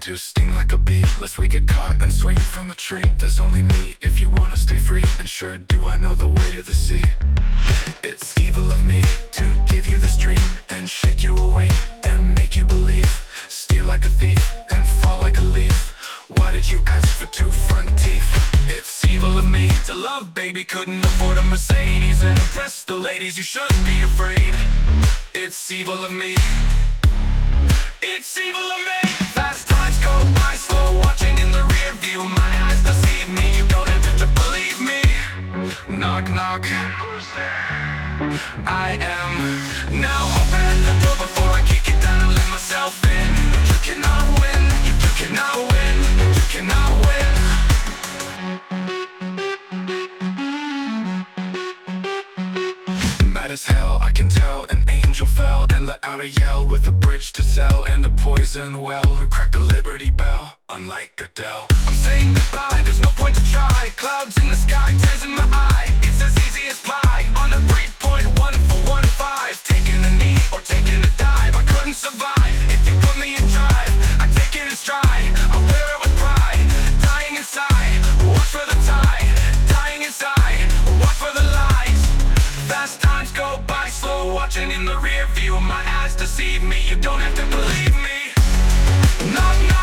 to sting like a bee, lest we get caught and swing from the tree. There's only me if you wanna stay free, and sure do I know the way to the sea. It's evil of me to give you this dream and shake you awake and make you believe. Steal like a thief and fall like a leaf. Why did you ask for two front teeth? It's evil of me to love, baby, couldn't afford a Mercedes and impress the ladies, you shouldn't be afraid. It's evil of me. It's evil of me. Fast times go by, slow watching in the rear view. My eyes deceive me, you don't have to believe me. Knock, knock. Who's there? I am. Now open the door before I kick it down and let myself in. You cannot win, you cannot win, you cannot win. Mad as hell, I can tell an angel fell and let out a yell with a bridge to sell and a poison well who cracked the Liberty Bell. Unlike Adele, I'm saying goodbye, there's no point to try. Clouds in the sky, tears in my eye. It's as easy as pie on a 3.1415. Taking a knee or taking a dive, I couldn't survive if you put me in drive. I take it in stride, I wear it with pride. Dying inside, watch for the tide. Dying inside, watch for the lies. Fast times go by, slow watching in the rear view. My eyes deceive me, you don't have to believe me. Knock, knock.